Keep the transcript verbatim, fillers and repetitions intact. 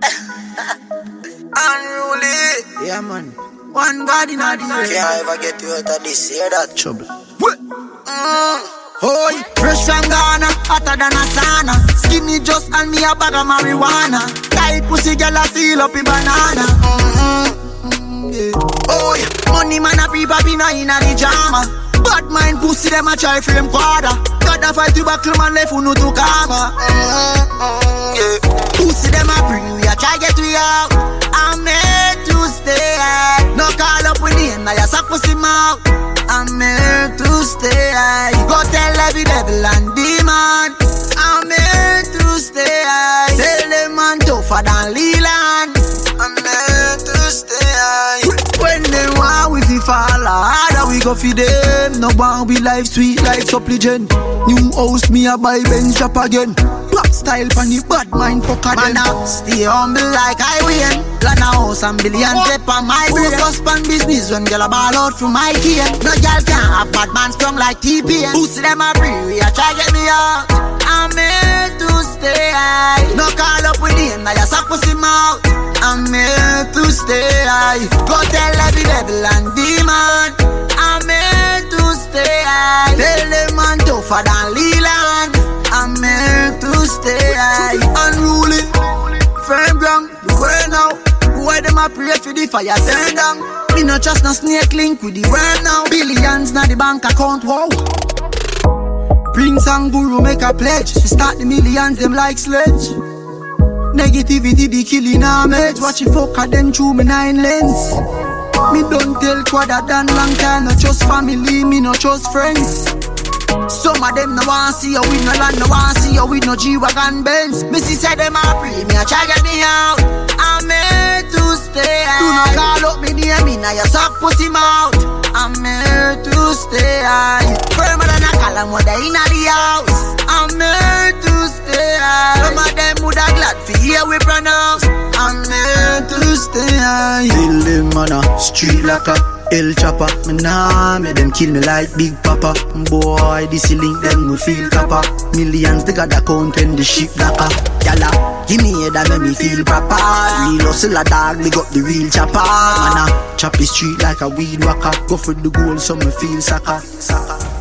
Unruly. Yeah, man. One God in a day. Can't ever get you out of this, hear that? Trouble. Mm. Oi, fresh from Ghana, hotter than a sauna. Skinny just and me a bag of marijuana. Tight pussy girl a feel up in banana. Mm-hmm. Mm-hmm. Yeah. Oi, money man a pre pop inna inna the drama. Bad mind pussy them a try frame quarter. Got a fight to buckle man left who no to karma. Mm-hmm. Yeah. Pussy them a bring we a try get we out. I'm here to stay. No call up with the end now you suck pussy mouth. I'm here to stay. Go tell every devil and demon. I'm here to stay. Tell them man tougher than Leland. I'm here to stay. When they want we fi fall harder, we go fi them. No one we life sweet life supplicant. New house me a buy Benz shop again. Pop style pan the bad mind fucker them. Man up, stay humble like I win. Plan a house and billion step on my brain. Focus pan business when girl a ball out from my cane. No girl can't have bad man strong like T P N. Pussy them a free, we a try get me out. I'm here to stay. No call up with the end, now you suck pussy mouth. I'm here to stay. Go tell every devil and demon. I'm here to stay. Tell them man tougher than Leland. I'm here to stay. Unruly, firm ground, the world now. Why them a pray for the fire turn down? Me no trust no snake link with the world now. Billions na the bank account, wow. Prince and Guru make a pledge. Start the millions, them like sledge. Negativity the killing armage. Watch it fuck at them through me nine lens. Me don't tell quadra than long time. No trust family, me no trust friends. Some of them no want see you with no land, no want see you with no G-Wagon Benz. Missy said them a free, me a try get me out. I'm here to stay. Do not call up me near me, now you suck pussy mouth. I'm here to stay. Firmer than a column when they in the house. I'm here to stay. Some of them woulda glad for hear we pronounce. I'm here to stay. Kill them man a street like a El Chopper. Me nah make them kill me like Big Papa. Boy, this link them we feel copper. Millions they got account when the ship locker. Yalla, give me a that make me feel proper. Real hustle a dog, big up the real chopper. Man a chop the street like a weed whacker. Go for the goal so me feel sucker.